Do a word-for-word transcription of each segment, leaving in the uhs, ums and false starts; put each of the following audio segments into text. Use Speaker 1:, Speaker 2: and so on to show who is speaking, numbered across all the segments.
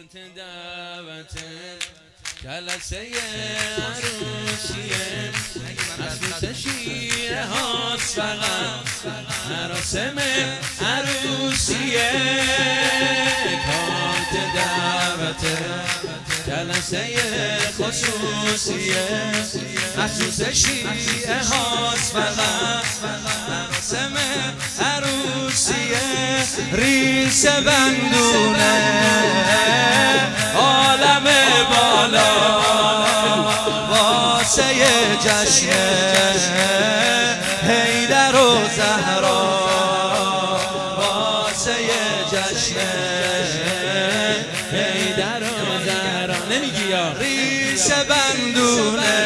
Speaker 1: دعوت جلسه عروسیه مخصوص شیعه هاست فقط مراسم عروسیه کارت دعوت جلسه خصوصیه مخصوص شیعه هاست فقط مراسم عروسیه ریس بندونه عالم بالا واسه جشن حیدر و زهرا واسه جشن حیدر و زهرا نمیگی یا ریس بندونه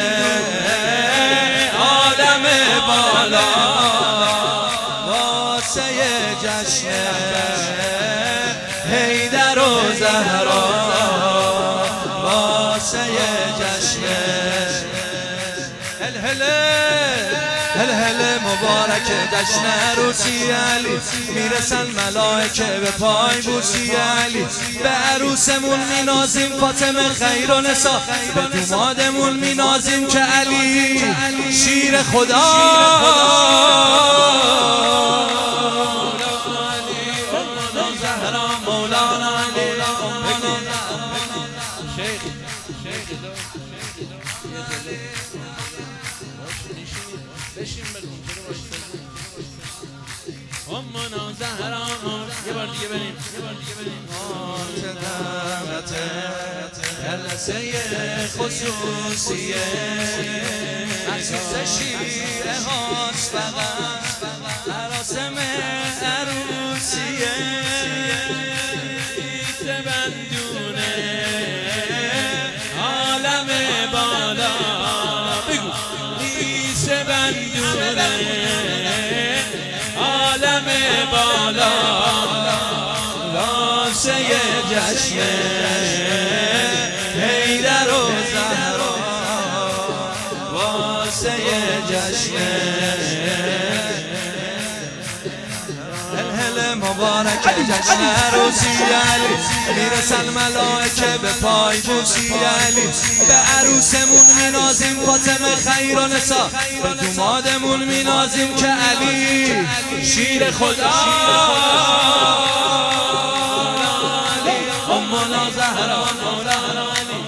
Speaker 1: عالم بالا واسه جشن حیدر و زهرا واسه جشن هل هل هل هل مبارک جشن عروسی علی میرسن ملائکه به پای بوسی علی به عروسمون مینازیم فاطمه خیر و نسا به دومادمون مینازیم که علی شیر خدا بشین بگم چرا واسه امنا زهرا یه بار دیگه بریم یه بار دیگه بریم دعوت جلسه خصوصیه مخصوص شیعه هاست فقط مراسم عروسیه ریس بندونه عالم بالا بگو ریس بندونه عالم بالا واسه جشن حیدر و زهرا واسه جشن مبارک جشن عروسی علی میرسن ملائکه به پای بوسی علی به عروسمون مینازیم فاطمه خیر و نسا به دومادمون مینازیم که علی شیر خدا امنا زهرا مولانا علی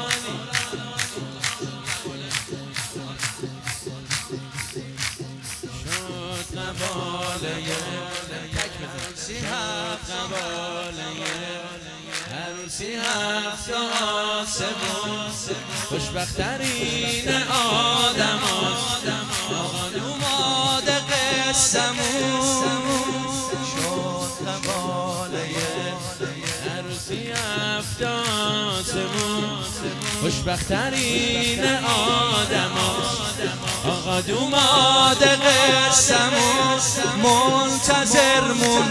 Speaker 1: شد قباله عروسی هفت قباله عروسی هفت آسمان خوشبخترین آدم هاست آقا دوماد قصمون شد قباله عروسی هفت آسمان خوشبخترین آدم هاست آقا دوماد قصمون منتظر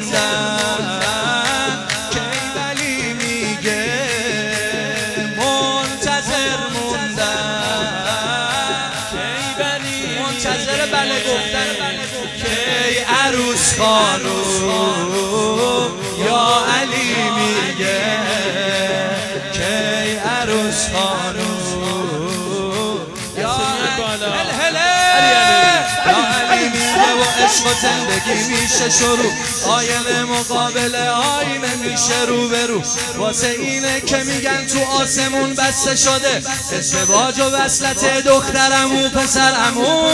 Speaker 1: موندن که ولی میگه منتظر موندن که ولی منتظر بله گفتن که عروس خانوم یا علی میگه که عروس خانوم یا علی میگه و عشق و زندگی میشه شروع آینه مقابل آینه میشه رو به رو واسه اینه که میگن تو آسمون بسته شده ازدواج و وصلت دخترم و پسرمون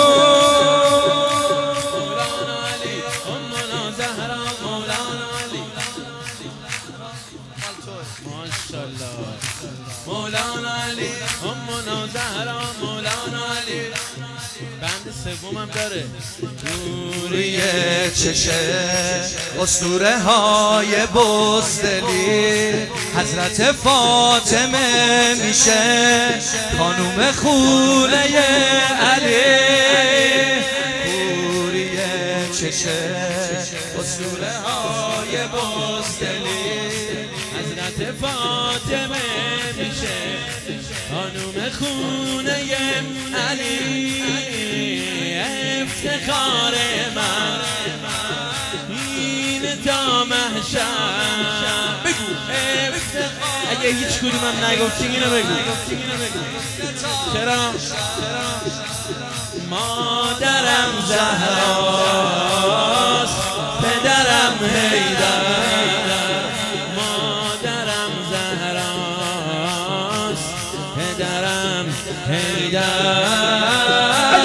Speaker 1: مولانا علی امنا زهرا مولانا علی بند سومم داره دوری چشه اسطوره های بزدلی حضرت فاطمه میشه خانوم خوله علی دوری چشه اسطوره های بزدلی حضرت فاطمه میشه خانوم خونه علی افتخار من این تا محشر بگو افتخار
Speaker 2: اگه هیچ کدومم نگفتین اینو بگو. چرا؟ مادرم زهراست، پدرم حیدر. مادرم زهراست، پدرم حیدر.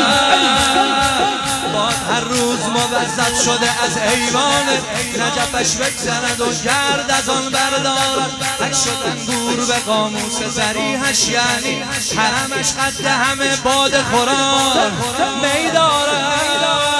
Speaker 1: هر روز موزد شده از ایوانت، نجفش بگذرد و گرد از آن بردارد. حک شد انگور به قاموس زریحش، یعنی حرمش قد همه باد خوران می دارد.